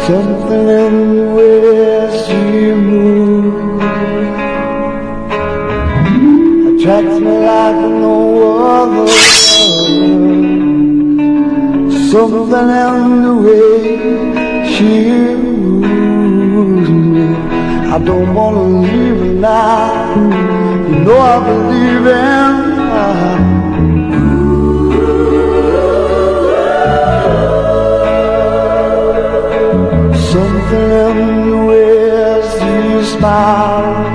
Something in the way she moves attracts me like no other. Something in the way she moves me, I don't wanna leave her now. You know I believe in her. Something in the way she smiles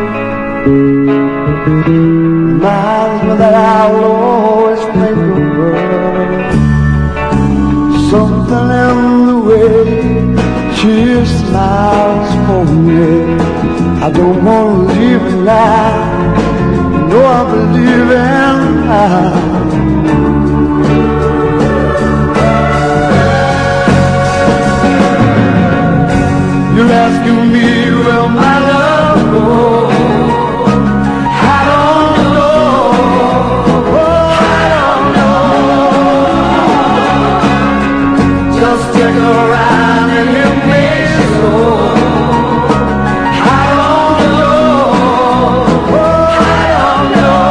reminds me that I'll always think of her. Something in the way she smiles for me, I don't want to leave her now. You know I believe in her. You're asking me where my love goes. I don't know. I don't know. Just take a ride and you may so. I don't know. I don't know.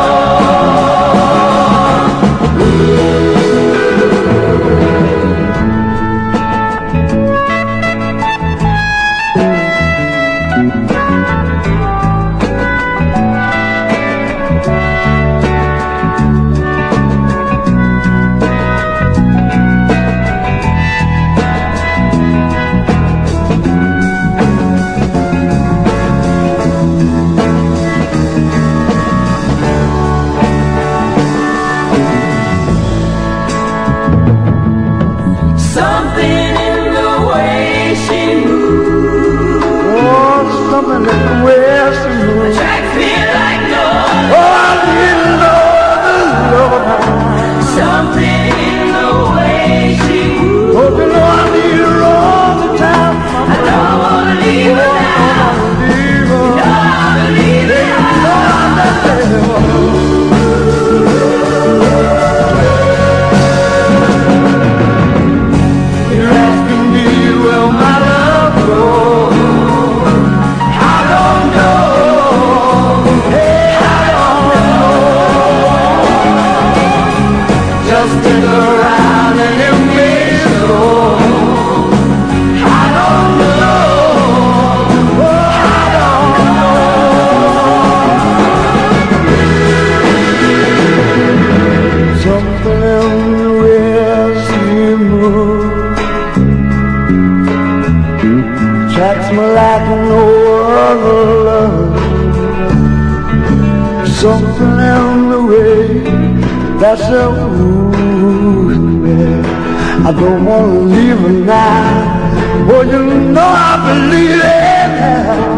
Something in the way she moves, Oh, something in the way she moves attracts me like no oh, other. I need another love. Something in the way she moves, Oh, you know I need her all the time. I don't wanna leave her now. Leave her. No, I believe in her. You're asking me where my love goes. I don't know. Hey, I don't know. Just take a ride and you may so. I don't know. Oh, I don't know. Something in the way she moves attracts me like no other love. Something in the way that she moves me, I don't want to leave her now. Oh, you know I believe in her.